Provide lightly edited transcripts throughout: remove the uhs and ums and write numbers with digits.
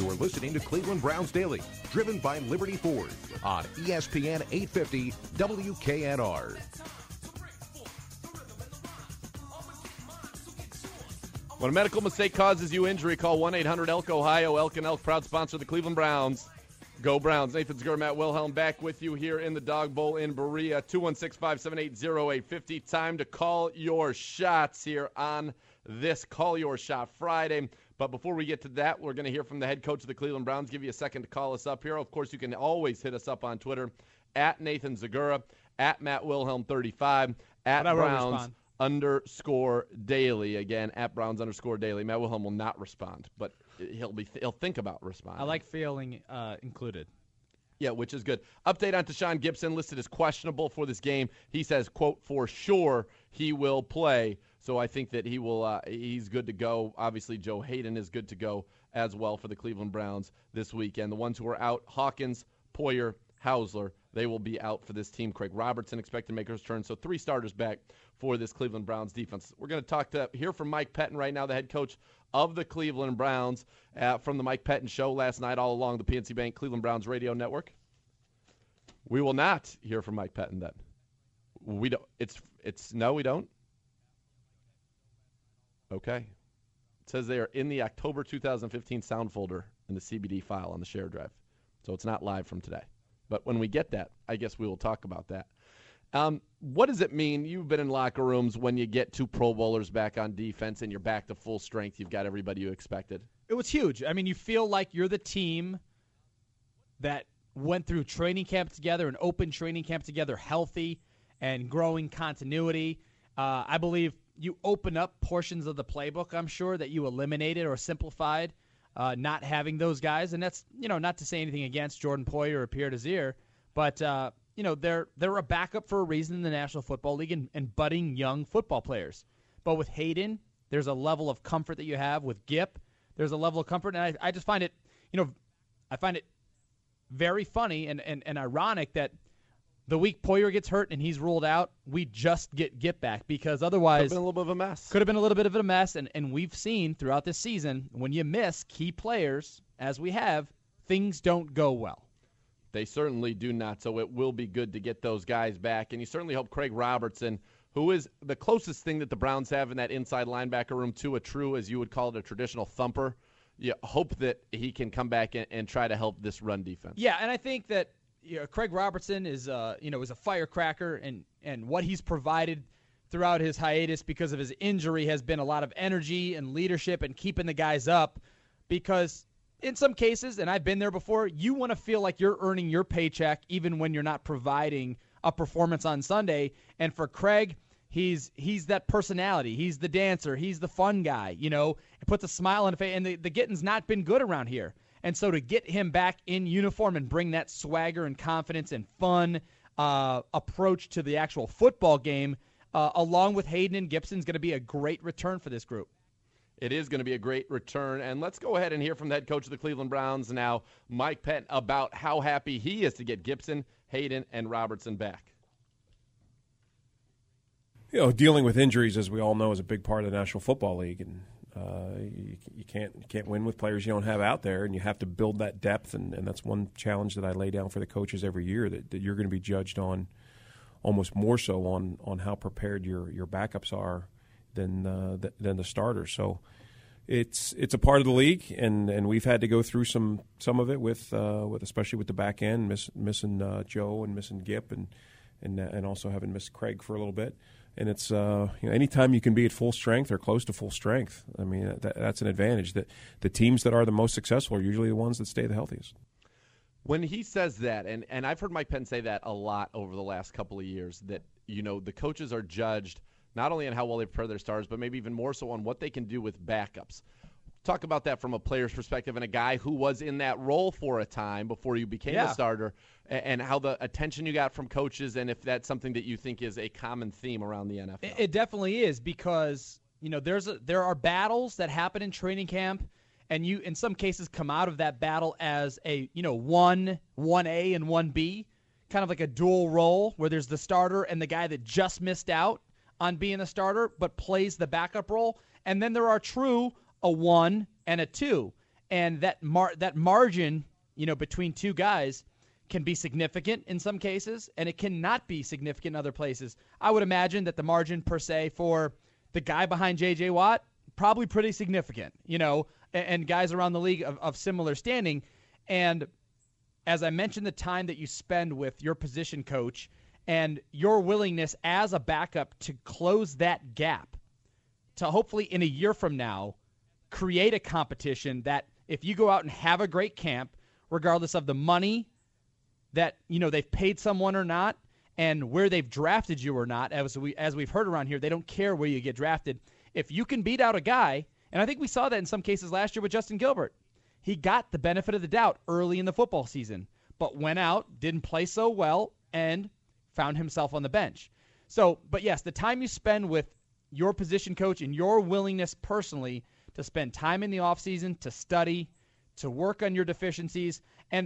You're listening to Cleveland Browns Daily, driven by Liberty Ford on ESPN 850 WKNR. When a medical mistake causes you injury, call 1-800-ELK Ohio. Elk and Elk, proud sponsor of the Cleveland Browns. Go Browns. Nathan Zegura, Matt Wilhelm back with you here in the Dog Bowl in Berea. 216-578-0850. Time to call your shots here on this Call Your Shot Friday. But before we get to that, we're going to hear from the head coach of the Cleveland Browns. Give you a second to call us up here. Of course, you can always hit us up on Twitter, at Nathan Zegura, at Matt Wilhelm 35, at Browns _daily. Again, at Browns _daily. Matt Wilhelm will not respond, but he'll think about responding. I like feeling included. Yeah, which is good. Update on Tashaun Gipson, listed as questionable for this game. He says, quote, for sure he will play. So I think that he will. He's good to go. Obviously, Joe Hayden is good to go as well for the Cleveland Browns this weekend. The ones who are out, Hawkins, Poyer, Hausler, they will be out for this team. Craig Robertson expected to make a return. So 3 starters back for this Cleveland Browns defense. We're going to hear from Mike Pettine right now, the head coach of the Cleveland Browns, from the Mike Pettine Show last night all along the PNC Bank Cleveland Browns radio network. We will not hear from Mike Pettine then. We don't. No, we don't. Okay. It says they are in the October 2015 sound folder in the CBD file on the share drive. So it's not live from today. But when we get that, I guess we will talk about that. What does it mean? You've been in locker rooms when you get 2 Pro Bowlers back on defense and you're back to full strength. You've got everybody you expected. It was huge. I mean, you feel like you're the team that went through training camp together, an open training camp together, healthy and growing continuity. I believe you open up portions of the playbook, I'm sure, that you eliminated or simplified, not having those guys. And that's, not to say anything against Jordan Poyer or Pierre Desir, but, they're a backup for a reason in the National Football League and budding young football players. But with Hayden, there's a level of comfort that you have. With Gip, there's a level of comfort. And I just find it, I find it very funny and ironic that the week Poyer gets hurt and he's ruled out, we just get Gip back, because otherwise could have been a little bit of a mess. Could have been a little bit of a mess, and we've seen throughout this season, when you miss key players, as we have, things don't go well. They certainly do not, so it will be good to get those guys back. And you certainly hope Craig Robertson, who is the closest thing that the Browns have in that inside linebacker room to a true, as you would call it, a traditional thumper, you hope that he can come back and try to help this run defense. Yeah, and I think that Craig Robertson is is a firecracker, and what he's provided throughout his hiatus because of his injury has been a lot of energy and leadership and keeping the guys up, because in some cases, and I've been there before, you want to feel like you're earning your paycheck even when you're not providing a performance on Sunday. And for Craig, he's that personality. He's the dancer. He's the fun guy, it puts a smile on the face. And the getting's not been good around here. And so to get him back in uniform and bring that swagger and confidence and fun approach to the actual football game, along with Hayden and Gipson, is going to be a great return for this group. It is going to be a great return. And let's go ahead and hear from the head coach of the Cleveland Browns now, Mike Pettine, about how happy he is to get Gipson, Hayden, and Robertson back. Dealing with injuries, as we all know, is a big part of the National Football League, and you can't win with players you don't have out there, and you have to build that depth, and that's one challenge that I lay down for the coaches every year, that you're going to be judged on, almost more so on how prepared your backups are than the starters. So it's a part of the league, and we've had to go through some of it with especially with the back end, missing Joe and missing Gip, and also having missed Craig for a little bit. And it's anytime you can be at full strength or close to full strength, I mean that's an advantage. That the teams that are the most successful are usually the ones that stay the healthiest. When he says that, and I've heard Mike Pettine say that a lot over the last couple of years, that the coaches are judged not only on how well they prepare their stars, but maybe even more so on what they can do with backups. Talk about that from a player's perspective and a guy who was in that role for a time before you became a starter, and how the attention you got from coaches, and if that's something that you think is a common theme around the NFL. It definitely is, because there are battles that happen in training camp, and you in some cases come out of that battle as a 1A and 1B, kind of like a dual role where there's the starter and the guy that just missed out on being a starter but plays the backup role, and then there are true a 1 and a 2. And that margin, between two guys can be significant in some cases, and it cannot be significant in other places. I would imagine that the margin per se for the guy behind J.J. Watt, probably pretty significant, and guys around the league of similar standing. And as I mentioned, the time that you spend with your position coach and your willingness as a backup to close that gap, to hopefully in a year from now create a competition that if you go out and have a great camp, regardless of the money that they've paid someone or not, and where they've drafted you or not, as we've heard around here, they don't care where you get drafted. If you can beat out a guy, and I think we saw that in some cases last year with Justin Gilbert, he got the benefit of the doubt early in the football season, but went out, didn't play so well, and found himself on the bench. So, but yes, the time you spend with your position coach and your willingness personally to spend time in the offseason, to study, to work on your deficiencies, and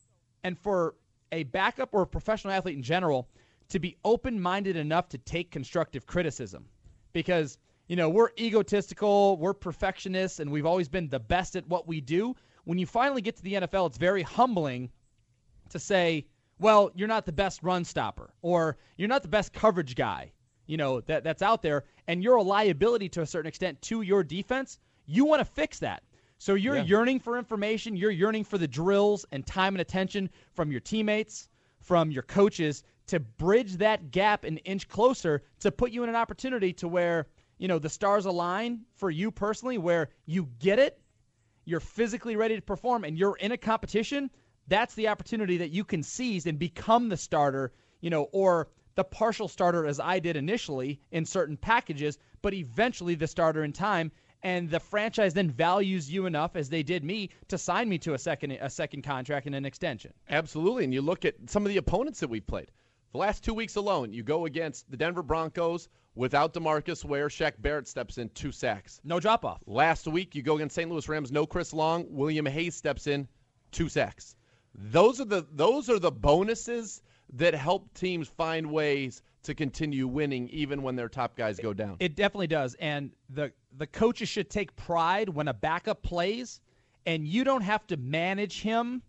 for a backup or a professional athlete in general to be open-minded enough to take constructive criticism. Because, we're egotistical, we're perfectionists, and we've always been the best at what we do. When you finally get to the NFL, it's very humbling to say, well, you're not the best run stopper, or you're not the best coverage guy, that's out there, and you're a liability to a certain extent to your defense. You want to fix that. So you're yearning for information, you're yearning for the drills and time and attention from your teammates, from your coaches, to bridge that gap an inch closer to put you in an opportunity to where, the stars align for you personally, where you get it, you're physically ready to perform, and you're in a competition. That's the opportunity that you can seize and become the starter, or the partial starter as I did initially in certain packages, but eventually the starter in time. And the franchise then values you enough, as they did me, to sign me to a second contract and an extension. Absolutely. And you look at some of the opponents that we've played. The last 2 weeks alone, you go against the Denver Broncos without DeMarcus Ware. Shaq Barrett steps in, 2 sacks. No drop-off. Last week, you go against St. Louis Rams, no Chris Long. William Hayes steps in, 2 sacks. Those are the bonuses that help teams find ways to continue winning even when their top guys go down. It definitely does. And the coaches should take pride when a backup plays, and you don't have to manage him,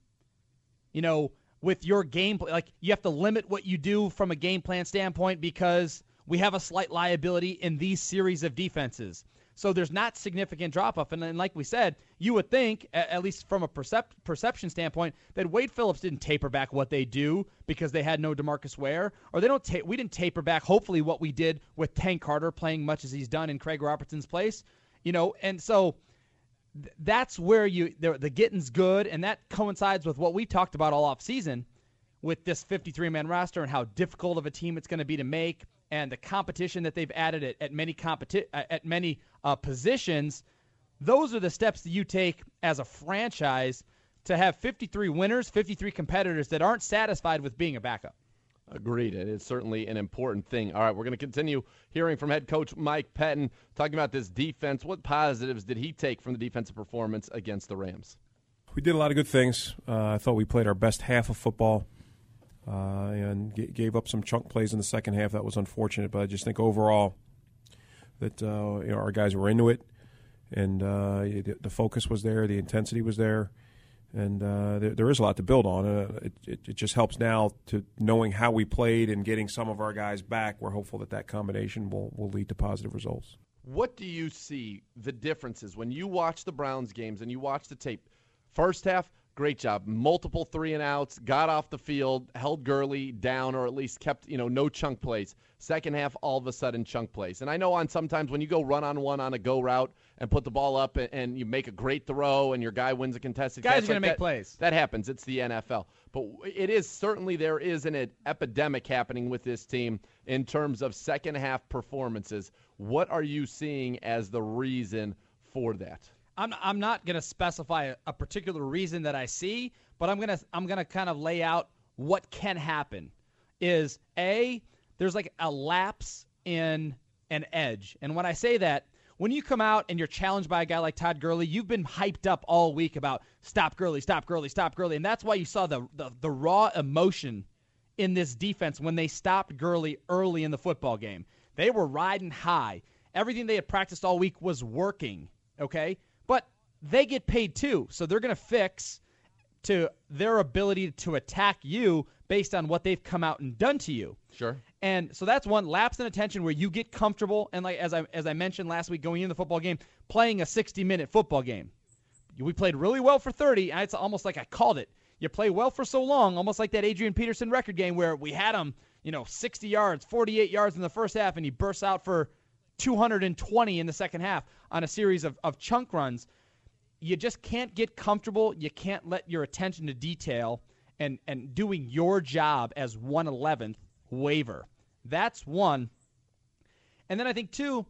with your game plan. Like, you have to limit what you do from a game plan standpoint because we have a slight liability in these series of defenses. So there's not significant drop-off. And then, like we said, you would think, at least from a perception standpoint, that Wade Phillips didn't taper back what they do because they had no DeMarcus Ware. Or we didn't taper back, hopefully, what we did with Tank Carter playing much as he's done in Craig Robertson's place. And so that's where the getting's good, and that coincides with what we talked about all offseason with this 53-man roster and how difficult of a team it's going to be to make, and the competition that they've added at many positions. Those are the steps that you take as a franchise to have 53 winners, 53 competitors that aren't satisfied with being a backup. Agreed. It is certainly an important thing. All right, we're going to continue hearing from head coach Mike Pettine, talking about this defense. What positives did he take from the defensive performance against the Rams? We did a lot of good things. I thought we played our best half of football and gave up some chunk plays in the second half. That was unfortunate, but I just think overall that our guys were into it, and the focus was there, the intensity was there, and there is a lot to build on. It just helps now to knowing how we played and getting some of our guys back. We're hopeful that combination will lead to positive results. What do you see the differences when you watch the Browns games and you watch the tape? First half, great job. Multiple 3-and-outs, got off the field, held Gurley down, or at least kept, no chunk plays. Second half, all of a sudden, chunk plays. And I know sometimes when you go run-on-one on a go route and put the ball up and you make a great throw and your guy wins a contested catch. Guys are going to make plays. That happens. It's the NFL. But it is certainly there is an epidemic happening with this team in terms of second-half performances. What are you seeing as the reason for that? I'm not going to specify a particular reason that I see, but I'm gonna kind of lay out what can happen. Is there's like a lapse in an edge, and when I say that, when you come out and you're challenged by a guy like Todd Gurley, you've been hyped up all week about stop Gurley, stop Gurley, stop Gurley, and that's why you saw the raw emotion in this defense when they stopped Gurley early in the football game. They were riding high. Everything they had practiced all week was working. Okay. But they get paid too. So they're going to fix to their ability to attack you based on what they've come out and done to you. Sure. And so that's one, lapse in attention where you get comfortable. And like as I mentioned last week, going into the football game, playing a 60-minute football game. We played really well for 30, and it's almost like I called it. You play well for so long, almost like that Adrian Peterson record game where we had him, 60 yards, 48 yards in the first half, and he bursts out for 220 in the second half on a series of chunk runs. You just can't get comfortable. You can't let your attention to detail and doing your job as 1/11th waver. That's one. And then I think, two,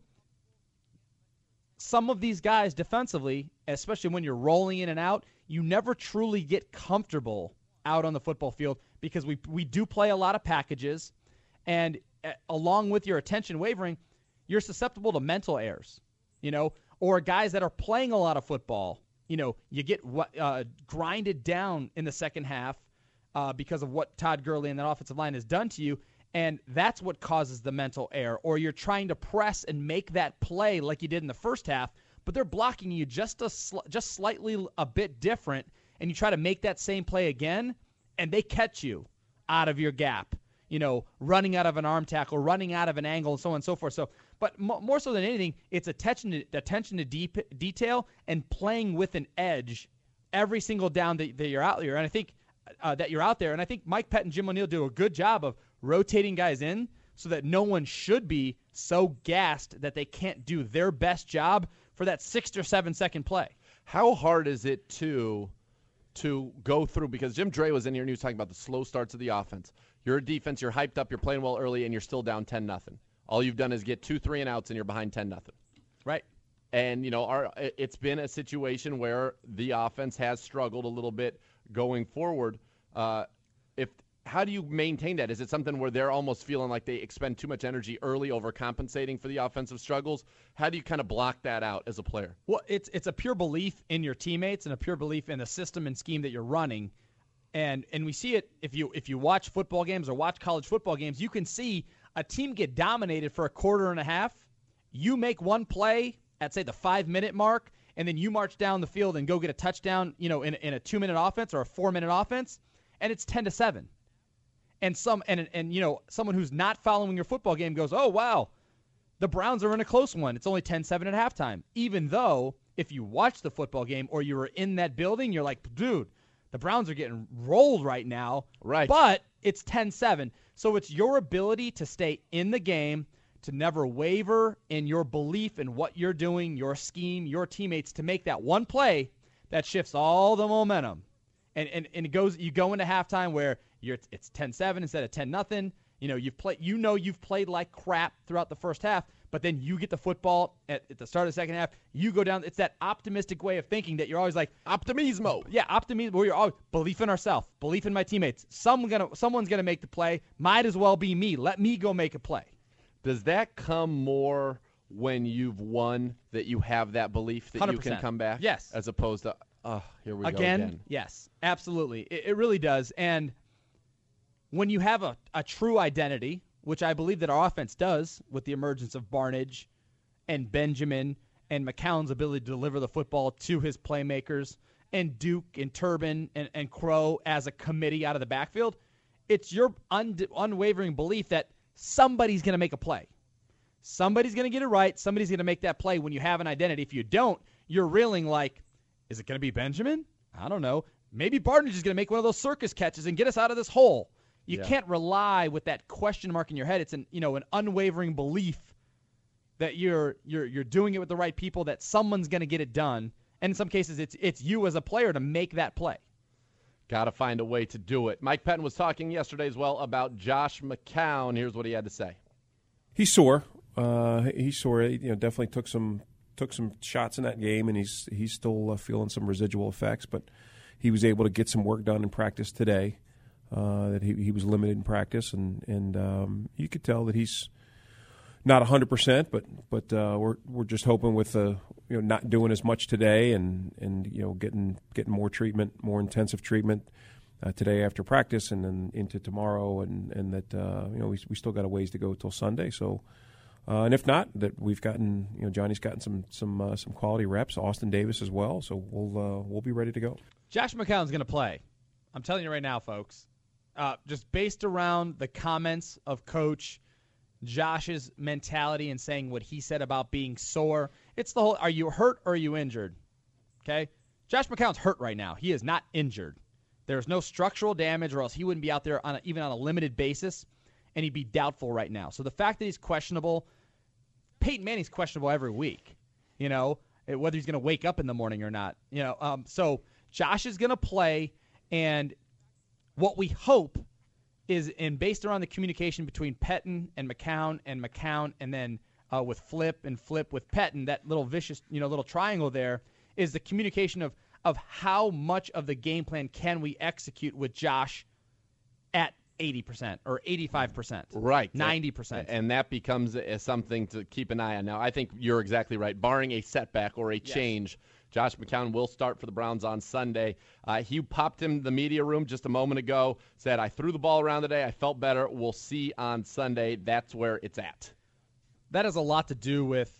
some of these guys defensively, especially when you're rolling in and out, you never truly get comfortable out on the football field because we do play a lot of packages. And along with your attention wavering, you're susceptible to mental errors, or guys that are playing a lot of football. You get grinded down in the second half because of what Todd Gurley and that offensive line has done to you, and that's what causes the mental error. Or you're trying to press and make that play like you did in the first half, but they're blocking you just slightly a bit different, and you try to make that same play again, and they catch you out of your gap, running out of an arm tackle, running out of an angle, and so on and so forth. So, but more so than anything, it's attention to detail and playing with an edge every single down that you're out there. And I think that you're out there, and I think Mike Pett and Jim O'Neill do a good job of rotating guys in so that no one should be so gassed that they can't do their best job for that 6 or 7 second play. How hard is it to go through? Because Jim Dre was in here and he was talking about the slow starts of the offense. You're a defense, you're hyped up, you're playing well early, and you're still down 10-0. All you've done is get 2 3-and-outs, and you're behind 10-0. Right. And, it's been a situation where the offense has struggled a little bit going forward. How do you maintain that? Is it something where they're almost feeling like they expend too much energy early, overcompensating for the offensive struggles? How do you kind of block that out as a player? Well, it's a pure belief in your teammates and a pure belief in the system and scheme that you're running. And we see it if you watch football games or watch college football games, you can see a team get dominated for a quarter and a half. You make one play at, say, the 5-minute mark, and then you march down the field and go get a touchdown, in a 2-minute offense or a 4-minute offense, and it's 10-7. And someone who's not following your football game goes, oh, wow, the Browns are in a close one. It's only 10-7 at halftime. Even though if you watch the football game or you were in that building, you're like, dude, the Browns are getting rolled right now. Right. But it's 10-7. So it's your ability to stay in the game, to never waver in your belief in what you're doing, your scheme, your teammates, to make that one play that shifts all the momentum. And you go into halftime where it's 10-7 instead of 10-0. You've played like crap throughout the first half, but then you get the football at the start of the second half. You go down. It's that optimistic way of thinking that you're always like optimismo. Yeah, optimismo. Where you're always belief in ourselves, belief in my teammates. Someone's gonna make the play. Might as well be me. Let me go make a play. Does that come more when you've won, that you have that belief that 100%. You can come back? Yes. As opposed to, here we go again. Yes, absolutely. It really does. And when you have a true identity, which I believe that our offense does with the emergence of Barnidge and Benjamin and McCown's ability to deliver the football to his playmakers, and Duke and Turbin and Crow as a committee out of the backfield, it's your unwavering belief that somebody's going to make a play. Somebody's going to get it right. Somebody's going to make that play when you have an identity. If you don't, you're reeling like, is it going to be Benjamin? I don't know. Maybe Barnidge is going to make one of those circus catches and get us out of this hole. You can't rely with that question mark in your head. It's an unwavering belief that you're doing it with the right people, that someone's going to get it done. And in some cases, it's you as a player to make that play. Got to find a way to do it. Mike Pettine was talking yesterday as well about Josh McCown. Here's what he had to say. He's sore. He's sore. Definitely took some shots in that game, and he's still feeling some residual effects. But he was able to get some work done in practice today. That he was limited in practice, and you could tell that he's not 100%, but we're just hoping with not doing as much today and getting more treatment, more intensive treatment today after practice and then into tomorrow, and that we still got a ways to go till Sunday. So And if not, that we've gotten, Johnny's gotten some quality reps. Austin Davis as well. So we'll be ready to go. Josh McCown's going to play. I'm telling you right now, folks. Just based around the comments of Coach, Josh's mentality and saying what he said about being sore. It's the whole, are you hurt or are you injured? Okay? Josh McCown's hurt right now. He is not injured. There's no structural damage, or else he wouldn't be out there even on a limited basis, and he'd be doubtful right now. So the fact that he's questionable, Peyton Manning's questionable every week, whether he's going to wake up in the morning or not. So Josh is going to play, and what we hope is, and based around the communication between Pettine and McCown, and then with Flip with Pettine, that little vicious, little triangle there, is the communication of how much of the game plan can we execute with Josh at 80% or 85%. Right. 90%. And that becomes something to keep an eye on. Now, I think you're exactly right. Barring a setback or a change, Josh McCown will start for the Browns on Sunday. He popped in the media room just a moment ago, said, I threw the ball around today. I felt better. We'll see on Sunday. That's where it's at. That has a lot to do with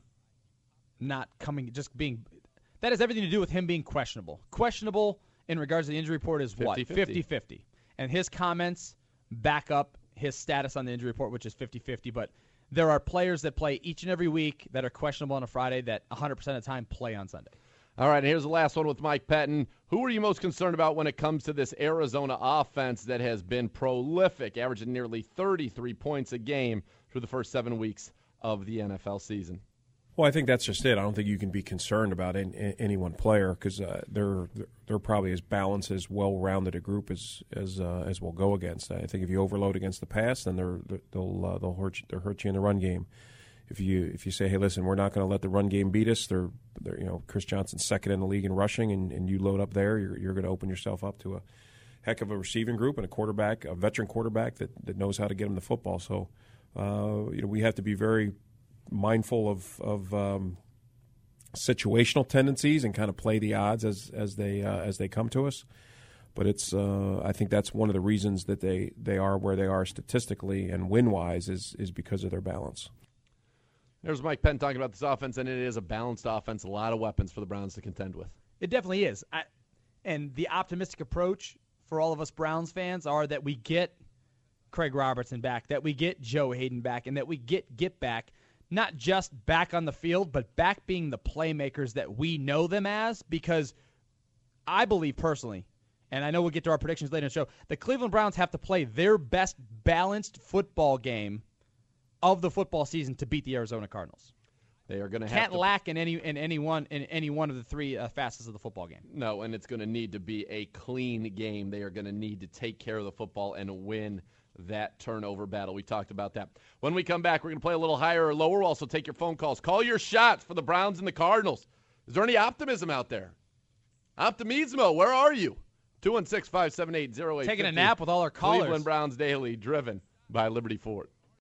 not coming, just being – that has everything to do with him being questionable. Questionable in regards to the injury report is what? 50-50. And his comments back up his status on the injury report, which is 50-50. But there are players that play each and every week that are questionable on a Friday that 100% of the time play on Sunday. All right, and here's the last one with Mike Pettine. Who are you most concerned about when it comes to this Arizona offense that has been prolific, averaging nearly 33 points a game through the first 7 weeks of the NFL season? Well, I think that's just it. I don't think you can be concerned about any one player because they're probably as balanced, as well-rounded a group as we'll go against. I think if you overload against the pass, then they'll hurt you in the run game. If you say, hey, listen, we're not going to let the run game beat us. They're Chris Johnson's second in the league in rushing, and you load up there, you're going to open yourself up to a heck of a receiving group and a veteran quarterback that knows how to get them the football. So we have to be very mindful of situational tendencies and kind of play the odds as they come to us. But it's I think that's one of the reasons that they are where they are statistically and win-wise is because of their balance. There's Mike Pettine talking about this offense, and it is a balanced offense, a lot of weapons for the Browns to contend with. It definitely is. And the optimistic approach for all of us Browns fans are that we get Craig Robertson back, that we get Joe Hayden back, and that we get back not just back on the field, but back being the playmakers that we know them as, because I believe personally, and I know we'll get to our predictions later in the show, the Cleveland Browns have to play their best balanced football game of the football season to beat the Arizona Cardinals. They are going to can't lack in any one of the three facets of the football game. No, and it's going to need to be a clean game. They are going to need to take care of the football and win that turnover battle. We talked about that. When we come back, we're going to play a little higher or lower. We'll also take your phone calls. Call your shots for the Browns and the Cardinals. Is there any optimism out there? Optimismo, where are you? 216-578-0850. Taking a nap with all our callers. Cleveland Browns Daily, driven by Liberty Ford.